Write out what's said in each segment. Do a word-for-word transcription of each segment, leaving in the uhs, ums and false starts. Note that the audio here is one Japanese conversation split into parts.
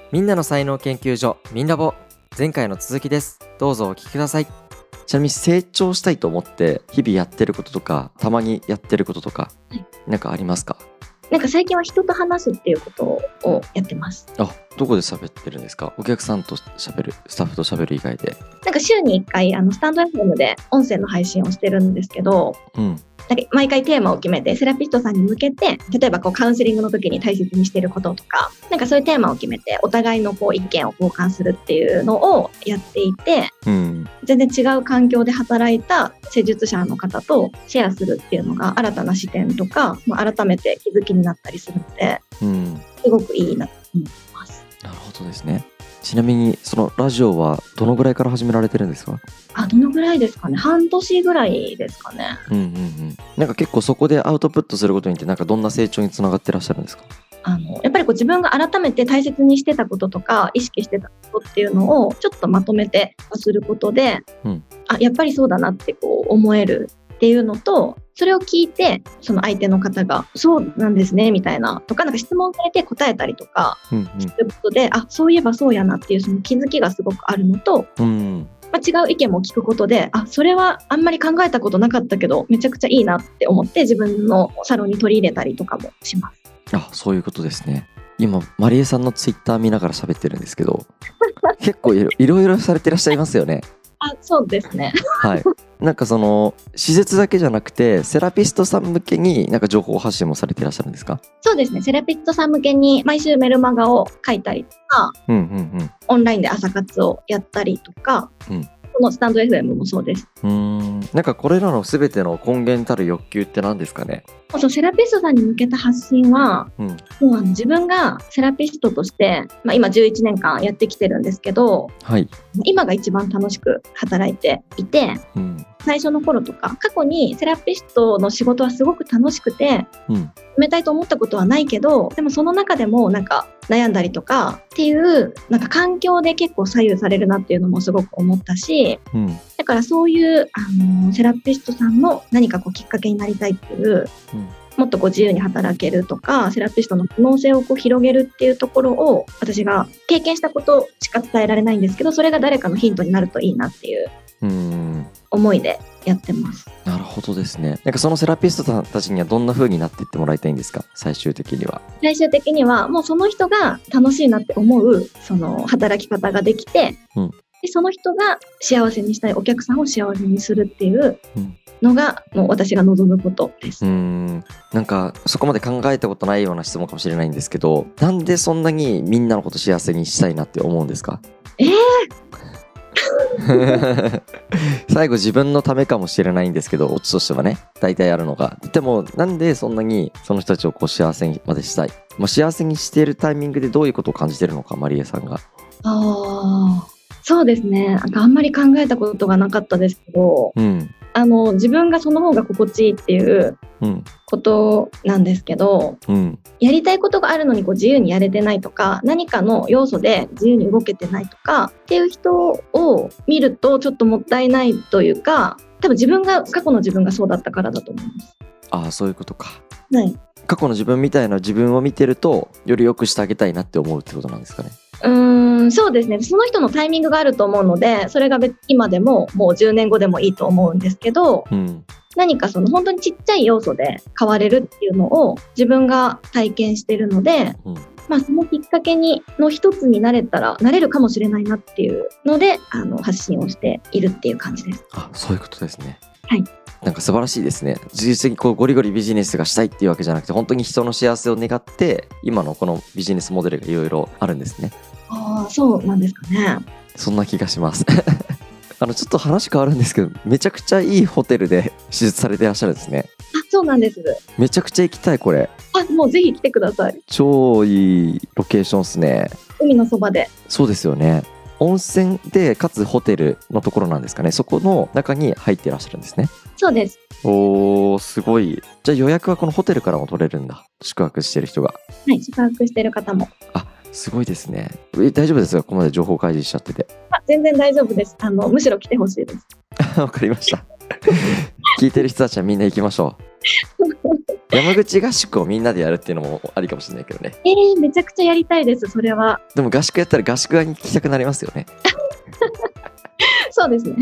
みんなの才能研究所みんラボ、前回の続きです。どうぞお聞きください。ちなみに成長したいと思って日々やってることとか、たまにやってることとか、はい、なんかありますか？ なんか最近は人と話すっていうことをやってます。 あ、どこで喋ってるんですか？お客さんと喋る、スタッフと喋る以外で。 なんか週にいっかいあのスタンド エフエム で音声の配信をしてるんですけど、うん、なんか毎回テーマを決めてセラピストさんに向けて、例えばこうカウンセリングの時に大切にしていることとか、なんかそういうテーマを決めてお互いのこう意見を交換するっていうのをやっていて、うん、全然違う環境で働いた施術者の方とシェアするっていうのが新たな視点とか、まあ、改めて気づきになったりするので、うん、すごくいいなと思います。 なるほどですね。ちなみにそのラジオはどのぐらいから始められてるんですか？ あ、どのぐらいですかね。半年ぐらいですかね。 うんうんうん。なんか結構そこでアウトプットすることによってなんかどんな成長につながってらっしゃるんですか？ あのやっぱりこう自分が改めて大切にしてたこととか意識してたことっていうのをちょっとまとめてすることで、うん、あ、やっぱりそうだなってこう思えるっていうのと、それを聞いてその相手の方がそうなんですねみたいなとか、なんか質問されて答えたりとかすることで、うんうん、あ、そういえばそうやなっていうその気づきがすごくあるのと、うんまあ、違う意見も聞くことで、あ、それはあんまり考えたことなかったけどめちゃくちゃいいなって思って自分のサロンに取り入れたりとかもします。 あ、そういうことですね。今マリエさんのツイッター見ながら喋ってるんですけど結構いろいろいろされてらっしゃいますよね。 あ、そうですね。 はい。なんかその施術だけじゃなくてセラピストさん向けになんか情報発信もされていらっしゃるんですか？ そうですね。セラピストさん向けに毎週メルマガを書いたりとか、うんうんうん、オンラインで朝活をやったりとか、うん、このスタンド エフエム もそうです。 うーん、なんかこれらの全ての根源たる欲求って何ですかね？ そうセラピストさんに向けた発信は、うん、もうあの自分がセラピストとして、まあ、今じゅういちねんかんやってきてるんですけど、はい、今が一番楽しく働いていて、うん、最初の頃とか過去にセラピストの仕事はすごく楽しくて、うん、辞めたいと思ったことはないけど、でもその中でもなんか悩んだりとかっていうなんか環境で結構左右されるなっていうのもすごく思ったし、うん、だからそういうあのセラピストさんの何かこうきっかけになりたいっていう、うん、もっとこう自由に働けるとかセラピストの可能性をこう広げるっていうところを私が経験したことしか伝えられないんですけど、それが誰かのヒントになるといいなっていう思いでやってます。 なるほどですね。なんかそのセラピストさんたちにはどんな風になっていってもらいたいんですか？最終的には最終的にはもうその人が楽しいなって思うその働き方ができて、うん、でその人が幸せにしたいお客さんを幸せにするっていうのがもう私が望むことです。 うーん、なんかそこまで考えたことないような質問かもしれないんですけど、なんでそんなにみんなのこと幸せにしたいなって思うんですか？ えー最後自分のためかもしれないんですけど、オチとしてはね大体あるのが、でもなんでそんなにその人たちをこう幸せにまでしたい、まあ、幸せにしているタイミングでどういうことを感じているのか、マリエさんが。 あそうですね、なんかあんまり考えたことがなかったですけど、うん、あの自分がその方が心地いいっていうことなんですけど、うん、やりたいことがあるのにこう自由にやれてないとか、何かの要素で自由に動けてないとかっていう人を見るとちょっともったいないというか、多分自分が過去の自分がそうだったからだと思います。 ああ、そういうことか。 はい、 過去の自分みたいな自分を見てるとより良くしてあげたいなって思うってことなんですかね？ うーん、そうですね。その人のタイミングがあると思うので、それが別今でももうじゅうねんごでもいいと思うんですけど、うん、何かその本当にちっちゃい要素で変われるっていうのを自分が体験してるので、うん、まあそのきっかけにの一つになれたらなれるかもしれないなっていうのであの発信をしているっていう感じです。 あ、そういうことですね。 はい。なんか素晴らしいですね。実際にこうゴリゴリビジネスがしたいっていうわけじゃなくて、本当に人の幸せを願って今のこのビジネスモデルがいろいろあるんですね。 ああ、そうなんですかね。 そんな気がしますあのちょっと話変わるんですけど、めちゃくちゃいいホテルで手術されていらっしゃるんですね。 あ、そうなんです。 めちゃくちゃ行きたいこれ。 あ、もうぜひ来てください。 超いいロケーションですね。 海のそばで。 そうですよね。温泉でかつホテルのところなんですかね。そこの中に入っていらっしゃるんですね。 そうです。 おー、すごい。じゃあ予約はこのホテルからも取れるんだ。宿泊してる人が。 はい、宿泊してる方も。 あ、すごいですね。え、大丈夫ですか？ここまで情報開示しちゃってて。 あ、全然大丈夫です。あのむしろ来てほしいです。 わかりました聞いてる人たちはみんな行きましょう山口合宿をみんなでやるっていうのもありかもしれないけどね。 えー、めちゃくちゃやりたいです、それは。 でも合宿やったら合宿側に聞きたくなりますよね。 そうですね。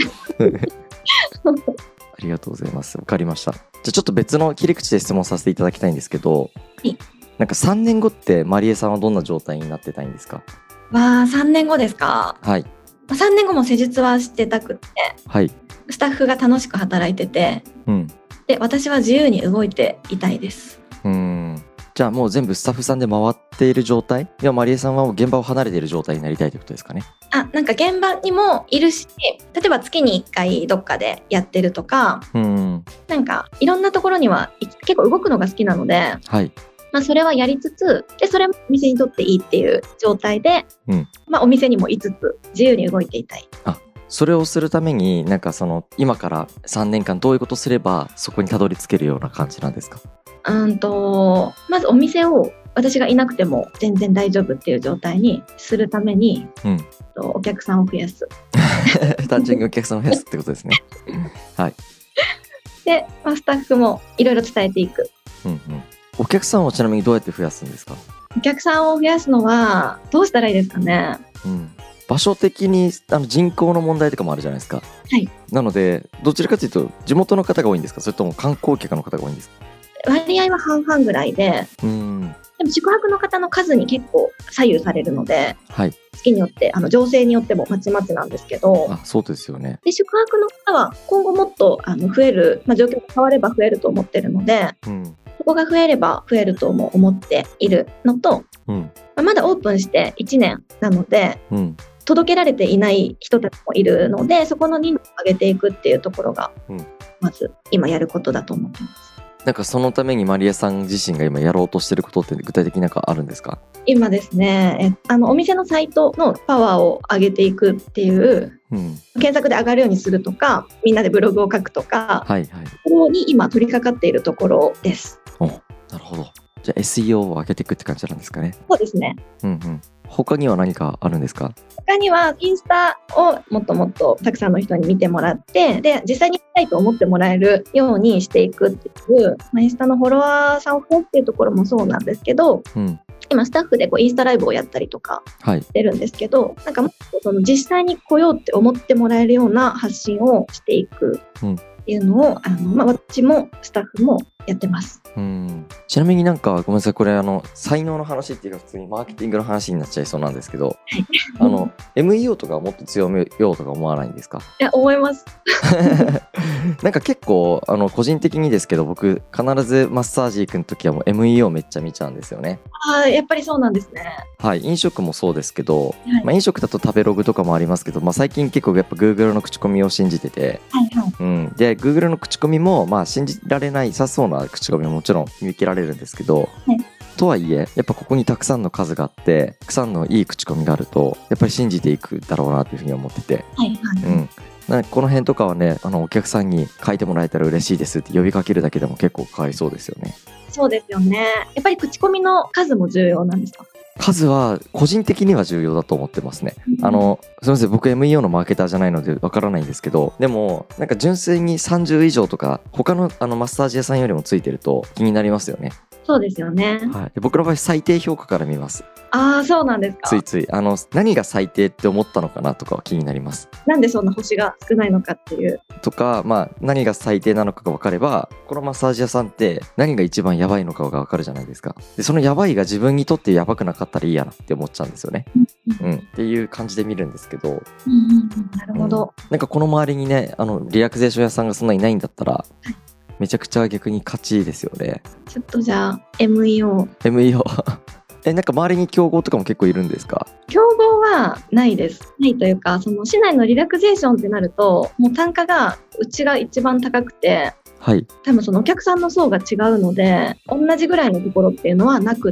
ありがとうございます。わかりました。じゃあちょっと別の切り口で質問させていただきたいんですけど、 はい、 なんかさんねんごってまりえさんはどんな状態になってたいんですか？ わあ、さんねんごですか。 はい。 さんねんごも施術はしてたくて、 はい、 スタッフが楽しく働いてて、うん、で私は自由に動いていたいです。 うーん、じゃあもう全部スタッフさんで回っている状態では、まりえさんは現場を離れている状態になりたいということですかね？ あ、なんか現場にもいるし、例えば月にいっかいどっかでやってるとか、うん、なんかいろんなところには結構動くのが好きなので、はい、まあ、それはやりつつ、でそれもお店にとっていいっていう状態で、うん、まあ、お店にもいつつ自由に動いていたい。 あ、それをするためになんかその今からさんねんかんどういうことすればそこにたどり着けるような感じなんですか？ うんとまずお店を私がいなくても全然大丈夫っていう状態にするために、うん、お客さんを増やす。 単純にお客さんを増やすってことですね。はい。 で、まあ、スタッフもいろいろ伝えていく。 うんうん。お客さんをちなみにどうやって増やすんですか？ お客さんを増やすのはどうしたらいいですかね？ うん、場所的にあの人口の問題とかもあるじゃないですか。 はい。 なのでどちらかというと地元の方が多いんですか？それとも観光客の方が多いんですか？ 割合は半々ぐらいで、うん、でも宿泊の方の数に結構左右されるので、はい、月によってあの情勢によってもまちまちなんですけど。 あ、そうですよね。 で宿泊の方は今後もっとあの増える、まあ、状況が変われば増えると思ってるので、うん、そこが増えれば増えるとも思っているのと、うん、まあ、まだオープンしていちねんなので、うん、届けられていない人たちもいるので、そこの人数を上げていくっていうところが、うん、まず今やることだと思ってます。 なんかそのためにまりえさん自身が今やろうとしてることって具体的になんかあるんですか？ 今ですね、えあのお店のサイトのパワーを上げていくっていう、うん、検索で上がるようにするとか、みんなでブログを書くとか、はいはい、そこに今取り掛かっているところです。 お、なるほど。じゃあ エスイーオー を上げていくって感じなんですかね？ そうですね。 うんうん。他には何かあるんですか？ 他にはインスタをもっともっとたくさんの人に見てもらって、で実際に見たいと思ってもらえるようにしていくっていう、まあ、インスタのフォロワーさんを増やすっていうところもそうなんですけど、うん、今スタッフでこうインスタライブをやったりとかしてるんですけど、はい、なんかもっとその実際に来ようって思ってもらえるような発信をしていくっていうのを、あの、まあ、私もスタッフもやってます。 うん、ちなみになんかごめんなさい、これあの才能の話っていうか普通にマーケティングの話になっちゃいそうなんですけど、はい、あの エムイーオー とかもっと強めようとか思わないんですか？ いや、思います。 なんか結構あの個人的にですけど、僕必ずマッサージ行く時はもう エムイーオー めっちゃ見ちゃうんですよね。 あ、やっぱりそうなんですね。 はい、飲食もそうですけど、はい、まあ、飲食だと食べログとかもありますけど、まあ、最近結構やっぱ Google の口コミを信じてて、はいはい、うん、で Google の口コミもまあ信じられないさそうな口コミももちろん見受けられるんですけど、はい、とはいえやっぱここにたくさんの数があってたくさんのいい口コミがあるとやっぱり信じていくだろうなというふうに思ってて、はいはい、うん、なんかこの辺とかはね、あのお客さんに書いてもらえたら嬉しいですって呼びかけるだけでも結構変わりそうですよね。 そうですよね。やっぱり口コミの数も重要なんですか？ 数は個人的には重要だと思ってますね。あのすみません、僕 エムイーオー のマーケターじゃないのでわからないんですけど、でもなんか純粋にさんじゅう以上とか他のあのマッサージ屋さんよりもついてると気になりますよね。 そうですよね、 はい、で僕の場合最低評価から見ます。 ああ、そうなんですか。 ついついあの何が最低って思ったのかなとかは気になります。 なんでそんな星が少ないのかっていうとか、まあ、何が最低なのかが分かればこのマッサージ屋さんって何が一番やばいのかが分かるじゃないですか。でそのやばいが自分にとってやばくなかったらいいやなって思っちゃうんですよね、うん、っていう感じで見るんですけど、うんうんうん、なるほど、 うん、なんかこの周りにね、あのリラクゼーション屋さんがそんなにいないんだったら、はい、めちゃくちゃ逆に勝ちですよね。 ちょっとじゃあ エムイーオーエムイーオー え、なんか周りに競合とかも結構いるんですか？ 競合はないです。ないというか、その市内のリラクゼーションってなるともう単価がうちが一番高くて、はい、多分そのお客さんの層が違うので同じぐらいのところっていうのはなくって、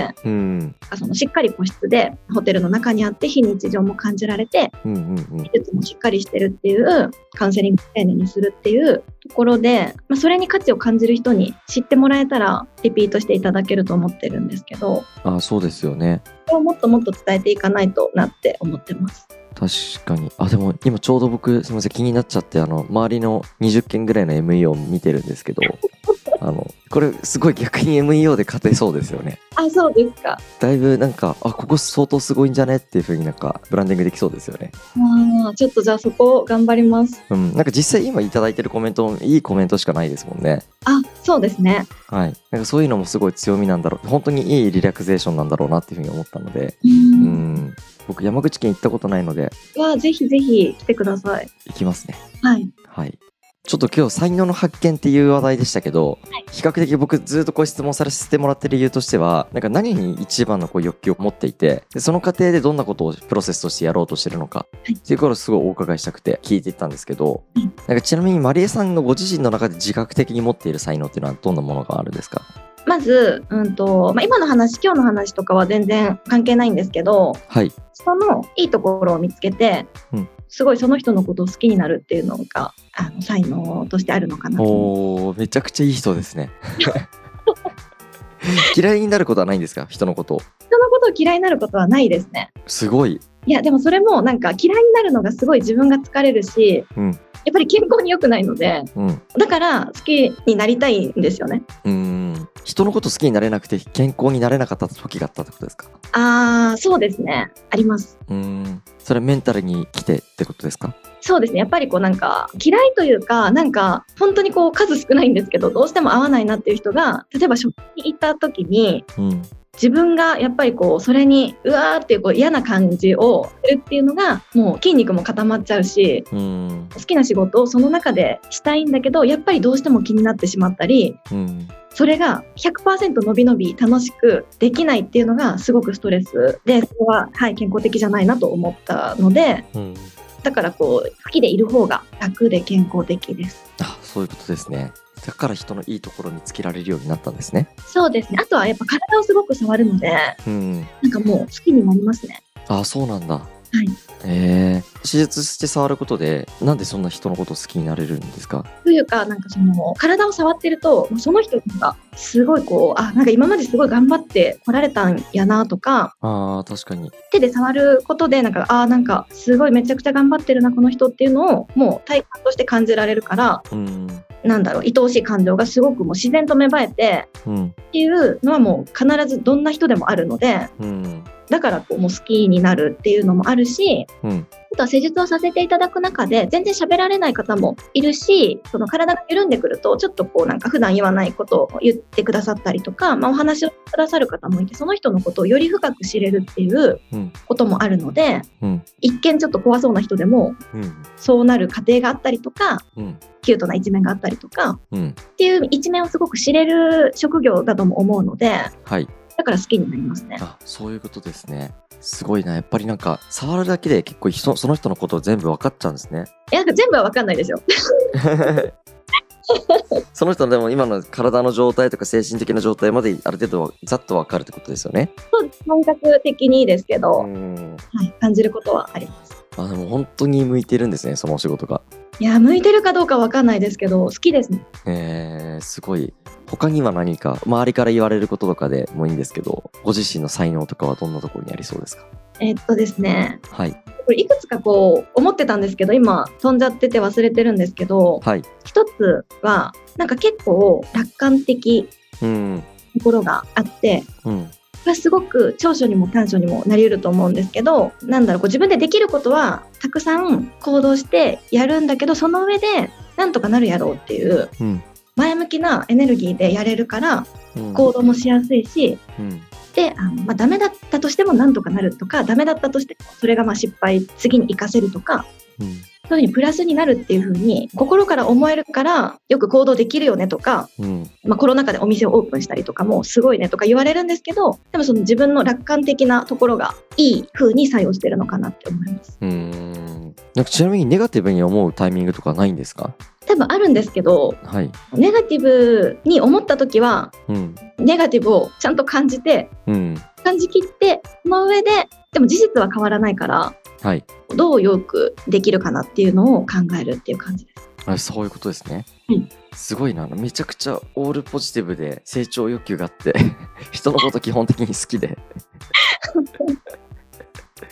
うん、そのしっかり個室でホテルの中にあって非日常も感じられて、うんうんうん、技術もしっかりしてるっていうカウンセリング丁寧にするっていうところで、まあ、それに価値を感じる人に知ってもらえたらリピートしていただけると思ってるんですけど。 あ、そうですよね。 それをもっともっと伝えていかないとなって思ってます。 確かに。あ、でも今ちょうど僕すみません気になっちゃって、あの周りのにじゅっけんぐらいの エムイーオー を見てるんですけどあのこれすごい逆に エムイーオー で勝てそうですよね。 あ、そうですか。 だいぶなんかあここ相当すごいんじゃねっていう風になんかブランディングできそうですよね。 あ、ちょっとじゃあそこ頑張ります。 うん、なんか実際今いただいてるコメントもいいコメントしかないですもんね。 あ、そうですね。 はい、なんかそういうのもすごい強みなんだろう、本当にいいリラクゼーションなんだろうなっていう風に思ったので、 うん、 うん僕山口県行ったことないので、 わぜひぜひ来てください。 行きますね。 はい。 はい。ちょっと今日才能の発見っていう話題でしたけど、 はい、 比較的僕ずっとご質問させてもらってる理由としては、なんか何に一番のこう欲求を持っていて、でその過程でどんなことをプロセスとしてやろうとしてるのか、はい、っていうことをすごいお伺いしたくて聞いていったんですけど、はい、なんかちなみにまりえさんがご自身の中で自覚的に持っている才能っていうのはどんなものがあるんですか？ まず、うんとまあ、今の話今日の話とかは全然関係ないんですけど、 はい、 人のいいところを見つけて、うん、すごいその人のことを好きになるっていうのがあの才能としてあるのかなと。 おー、めちゃくちゃいい人ですね。嫌いになることはないんですか？人のことを。 人のことを嫌いになることはないですね。 すごい。 いやでもそれもなんか嫌いになるのがすごい自分が疲れるし、うん、やっぱり健康に良くないので、うん、だから好きになりたいんですよね。 うーん、人のこと好きになれなくて健康になれなかった時があったってことですか？ ああ、そうですね、あります。 うーん、それはメンタルに来てってことですか？ そうですね、やっぱりこうなんか嫌いというか、なんか本当にこう数少ないんですけど、どうしても合わないなっていう人が例えば職場に行った時に、うん、自分がやっぱりこうそれにうわーっていうこう嫌な感じをするっていうのがもう筋肉も固まっちゃうし、うん、好きな仕事をその中でしたいんだけどやっぱりどうしても気になってしまったり、うん、それが ひゃくパーセント 伸び伸び楽しくできないっていうのがすごくストレスで、それは、はい、健康的じゃないなと思ったので、うん、だからこう好きでいる方が楽で健康的です。 あ、そういうことですね。だから人のいいところにつけられるようになったんですね。 そうですね。あとはやっぱ体をすごく触るので、うん、なんかもう好きになりますね。 あ、そうなんだ。 はい。 えー、手術して触ることでなんでそんな人のことを好きになれるんですか？ というか、なんかその体を触ってるとその人がすごいこう、あ、なんか今まですごい頑張ってこられたんやなとか、 あ、確かに手で触ることでなんか、あ、なんかすごいめちゃくちゃ頑張ってるなこの人っていうのをもう体感として感じられるから、うん、なんだろう、愛おしい感情がすごくもう自然と芽生えて、うん、っていうのはもう必ずどんな人でもあるので、うん、だからこうもう好きになるっていうのもあるし、うん、あとは施術をさせていただく中で全然喋られない方もいるし、その体が緩んでくるとちょっとこうなんか普段言わないことを言ってくださったりとか、まあ、お話をくださる方もいて、その人のことをより深く知れるっていうこともあるので、うん、一見ちょっと怖そうな人でも、うん、そうなる過程があったりとか、うん、キュートな一面があったりとか、うん、っていう一面をすごく知れる職業だとも思うので、はい、だから好きになりますね。 あ、そういうことですね。すごいな。やっぱりなんか触るだけで結構その人のことを全部分かっちゃうんですね。 いや、なんか全部は分かんないですよ。 その人のでも今の体の状態とか精神的な状態まである程度ざっと分かるってことですよね。 そうです。感覚的にですけど、うん、はい、感じることはあります。 あ、でも本当に向いてるんですね、そのお仕事が。 いや、向いてるかどうか分かんないですけど好きですね。 えー、すごい。他には何か周りから言われることとかでもいいんですけど、ご自身の才能とかはどんなところにありそうですか？ えー、っとですね、 はい、 これいくつかこう思ってたんですけど今飛んじゃってて忘れてるんですけど、はい、一つはなんか結構楽観的なところがあって、うんうん、これはすごく長所にも短所にもなり得ると思うんですけど、なんだろう、こう自分でできることはたくさん行動してやるんだけど、その上でなんとかなるやろうっていう、うん、前向きなエネルギーでやれるから行動もしやすいし、うん、であの、まあ、ダメだったとしてもなんとかなるとか、ダメだったとしてもそれがまあ失敗次に生かせるとか、うん、そういう風にプラスになるっていう風に心から思えるからよく行動できるよねとか、うんまあ、コロナ禍でお店をオープンしたりとかもすごいねとか言われるんですけど、でもその自分の楽観的なところがいい風に作用してるのかなって思います。 うーん、なんかちなみにネガティブに思うタイミングとかないんですか？ 多分あるんですけど、はい、ネガティブに思った時は、うん、ネガティブをちゃんと感じて、うん、感じきってその上ででも事実は変わらないから、はい、どうよくできるかなっていうのを考えるっていう感じです。 あ、そういうことですね、 うん、 すごいな。めちゃくちゃオールポジティブで成長欲求があって人のこと基本的に好きで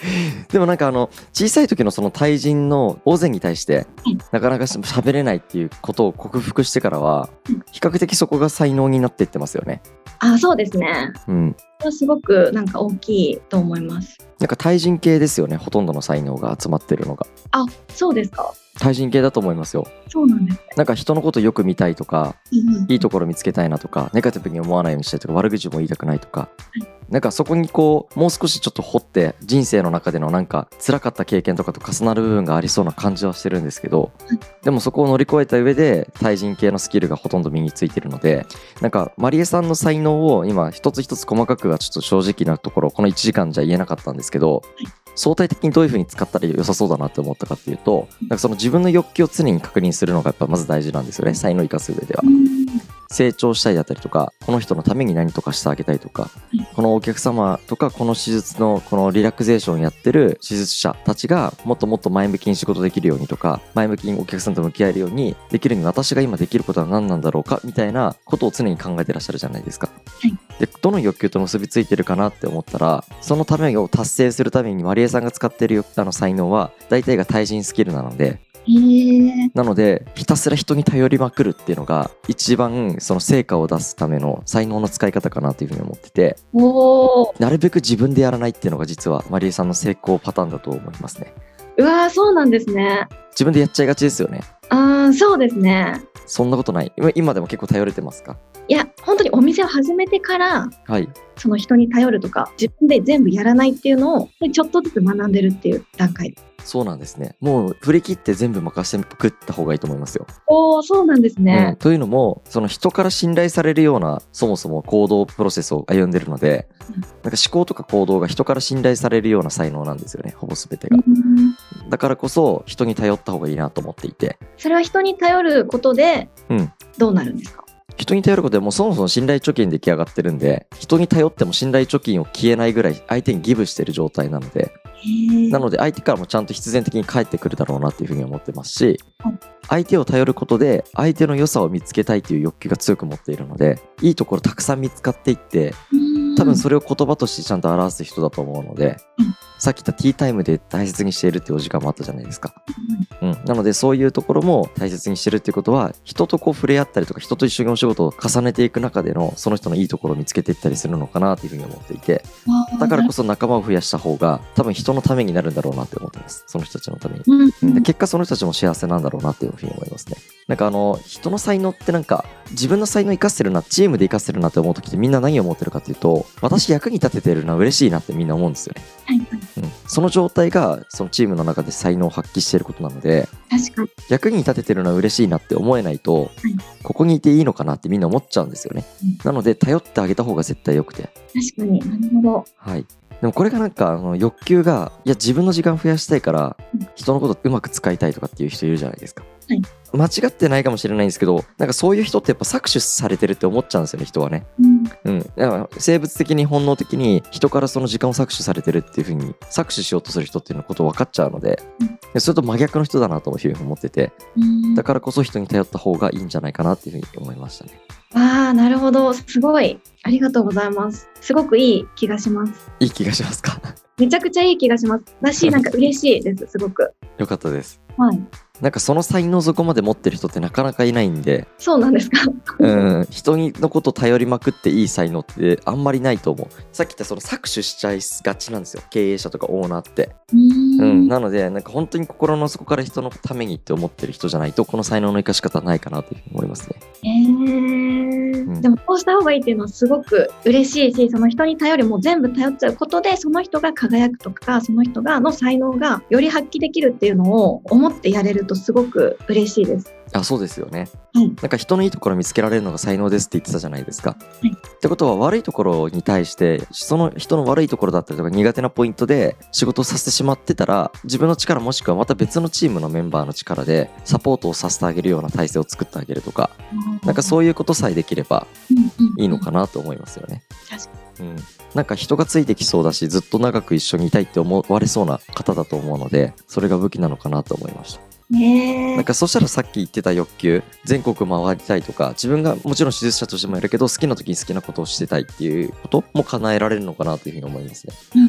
でもなんかあの小さい時のその対人の大勢に対してなかなか喋れないっていうことを克服してからは比較的そこが才能になっていってますよね。 あ、そうですね。 うん。 すごくなんか大きいと思います。 なんか対人系ですよね、ほとんどの才能が集まってるのが。 あ、そうですか。 対人系だと思いますよ。 そうなんです、ね、 なんか人のことよく見たいとか、 うんうん、 いいところ見つけたいなとか、ネガティブに思わないようにしたいとか、悪口も言いたくないとか、はい、なんかそこにこうもう少しちょっと掘って人生の中でのなんか辛かった経験とかと重なる部分がありそうな感じはしてるんですけど、はい、でもそこを乗り越えた上で対人系のスキルがほとんど身についてるので、なんかまりえさんの才能を今一つ一つ細かくはちょっと正直なところこのいちじかんじゃ言えなかったんですけど、はい、相対的にどういう風に使ったら良さそうだなって思ったかっていうと、なんかその自分の欲求を常に確認するのがやっぱまず大事なんですよね、才能を生かす上では。成長したいだったりとか、この人のために何とかしてあげたいとか、このお客様とかこの手術のこのリラクゼーションやってる手術者たちがもっともっと前向きに仕事できるようにとか、前向きにお客さんと向き合えるようにできるように私が今できることは何なんだろうかみたいなことを常に考えてらっしゃるじゃないですか。はい、でどの欲求と結びついてるかなって思ったら、そのためを達成するためにまりえさんが使ってるあの才能は大体が対人スキルなので、 へー、 なのでひたすら人に頼りまくるっていうのが一番その成果を出すための才能の使い方かなというふうに思ってて、 おー、 なるべく自分でやらないっていうのが実はまりえさんの成功パターンだと思いますね。 うわー、そうなんですね。 自分でやっちゃいがちですよね。 あー、そうですね。 そんなことない。今でも結構頼れてますか？ いや、本当にお店を始めてから、 はい、 その人に頼るとか自分で全部やらないっていうのをちょっとずつ学んでるっていう段階です。 そうなんですね。もう振り切って全部任せてくった方がいいと思いますよ。 おー、そうなんですね。 うん、というのもその人から信頼されるようなそもそも行動プロセスを歩んでるので、うん、なんか思考とか行動が人から信頼されるような才能なんですよね、ほぼ全てが。だからこそ人に頼った方がいいなと思っていて。 それは人に頼ることでどうなるんですか？ うん、人に頼ることでもうそもそも信頼貯金出来上がってるんで、人に頼っても信頼貯金を消えないぐらい相手にギブしてる状態なので、なので相手からもちゃんと必然的に返ってくるだろうなっていうふうに思ってますし、相手を頼ることで相手の良さを見つけたいという欲求が強く持っているので、いいところたくさん見つかっていって、多分それを言葉としてちゃんと表す人だと思うので、うん、さっき言ったティータイムで大切にしているっていうお時間もあったじゃないですか、うんうん、なのでそういうところも大切にしてるっていうことは、人とこう触れ合ったりとか人と一緒にお仕事を重ねていく中でのその人のいいところを見つけていったりするのかなというふうに思っていて、だからこそ仲間を増やした方が多分人のためになるんだろうなって思ってます。その人たちのために、うんうん、で結果その人たちも幸せなんだろうなっていうふうに思いますね。なんかあの人の才能ってなんか自分の才能生かせるな、チームで生かせるなって思う時ってみんな何を思ってるかっていうと、私役に立ててるのは嬉しいなってみんな思うんですよね、はいはい、うん、その状態がそのチームの中で才能を発揮していることなので、 確かに役に立ててるのは嬉しいなって思えないと、はい、ここにいていいのかなってみんな思っちゃうんですよね、うん、なので頼ってあげた方が絶対よくて。 確かに、なるほど、 はい。でもこれがなんかあの欲求が、いや自分の時間増やしたいから人のことうまく使いたいとかっていう人いるじゃないですか、はい、間違ってないかもしれないんですけど、なんかそういう人ってやっぱ搾取されてるって思っちゃうんですよね、人はね、うん、うん、だから生物的に本能的に人からその時間を搾取されてるっていう風に搾取しようとする人っていうのこと分かっちゃうので、うん、それと真逆の人だなというふうに思ってて、だからこそ人に頼った方がいいんじゃないかなっていうふうに思いましたね。 ああ、なるほど、すごいありがとうございます。すごくいい気がします。 いい気がしますか？ めちゃくちゃいい気がします。だし、なんか嬉しいです、すごく。 よかったです。 はい。 なんかその才能そこまで持ってる人ってなかなかいないんで。 そうなんですか？ うん、人にのこと頼りまくっていい才能ってあんまりないと思う。さっき言ったその搾取しちゃいがちなんですよ、経営者とかオーナーって。うーん、うん、なのでなんか本当に心の底から人のためにって思ってる人じゃないとこの才能の生かし方はないかなというふうに思いますね。 えー、うん、でもこうした方がいいっていうのはすごく嬉しいし、その人に頼りも全部頼っちゃうことでその人が輝くとか、その人がの才能がより発揮できるっていうのを思ってやれるとすごく嬉しいです。 あ、そうですよね、 はい、 なんか人のいいところを見つけられるのが才能ですって言ってたじゃないですか、はい、ってことは悪いところに対してその人の悪いところだったりとか苦手なポイントで仕事をさせてしまってたら、自分の力もしくはまた別のチームのメンバーの力でサポートをさせてあげるような体制を作ってあげるとか、なんかそういうことさえできればいいのかなと思いますよね。 確かに、うん、なんか人がついてきそうだしずっと長く一緒にいたいって思われそうな方だと思うので、それが武器なのかなと思いました。 ね、 なんかそしたらさっき言ってた欲求、全国回りたいとか、自分がもちろん手術者としてもやるけど好きな時に好きなことをしてたいっていうことも叶えられるのかなというふうに思いますね。 うんうん、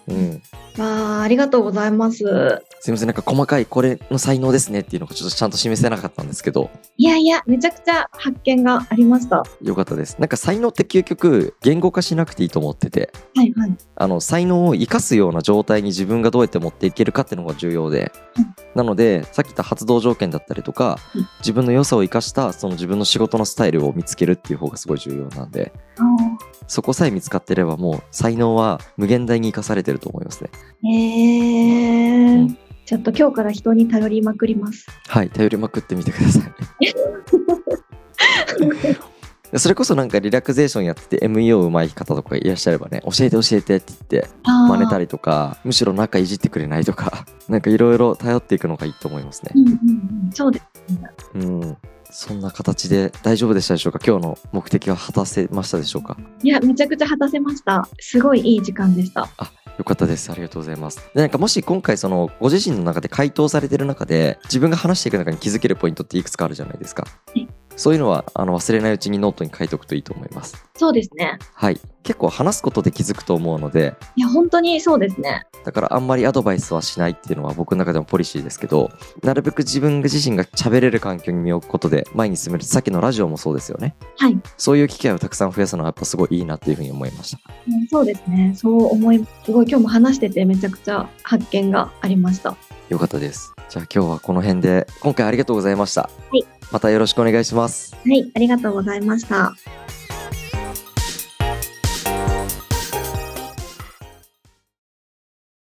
うん、 わあ、ありがとうございます。 すみません、なんか細かいこれの才能ですねっていうのがちょっとちゃんと示せなかったんですけど。 いやいや、めちゃくちゃ発見がありました。 よかったです。なんか才能って究極言語化しなくていいと思ってて、 はいはい、 あの才能を生かすような状態に自分がどうやって持っていけるかっていうのが重要で、うん、なのでさっき言った発動条件だったりとか、うん、自分の良さを生かしたその自分の仕事のスタイルを見つけるっていう方がすごい重要なんで、そこさえ見つかってればもう才能は無限大に生かされてると思いますね。 へー、うん、ちょっと今日から人に頼りまくります。 はい、頼りまくってみてくださいそれこそなんかリラクゼーションやってて エムイーオー 上手い方とかいらっしゃればね、教えて教えてって言って真似たりとか、むしろ仲いじってくれないとか、なんかいろいろ頼っていくのがいいと思いますね。 うんうんうん、そうですね。 うん、そんな形で大丈夫でしたでしょうか。今日の目的は果たせましたでしょうか。 いや、めちゃくちゃ果たせました。すごいいい時間でした。 あ、よかったです。ありがとうございます。で、なんかもし今回そのご自身の中で回答されてる中で自分が話していく中に気づけるポイントっていくつかあるじゃないですか。そういうのはあの忘れないうちにノートに書いておくといいと思います。 そうですね。 はい。結構話すことで気づくと思うので。 いや、本当にそうですね。 だからあんまりアドバイスはしないっていうのは僕の中でもポリシーですけど、なるべく自分自身が喋れる環境に身を置くことで前に進める。さっきのラジオもそうですよね。 はい。 そういう機会をたくさん増やすのはやっぱすごいいいなっていうふうに思いました。 うん、そうですね。そう思い、すごい今日も話しててめちゃくちゃ発見がありました。 よかったです。じゃあ今日はこの辺で、今回ありがとうございました。 はい。 またよろしくお願いします。 はい、ありがとうございました。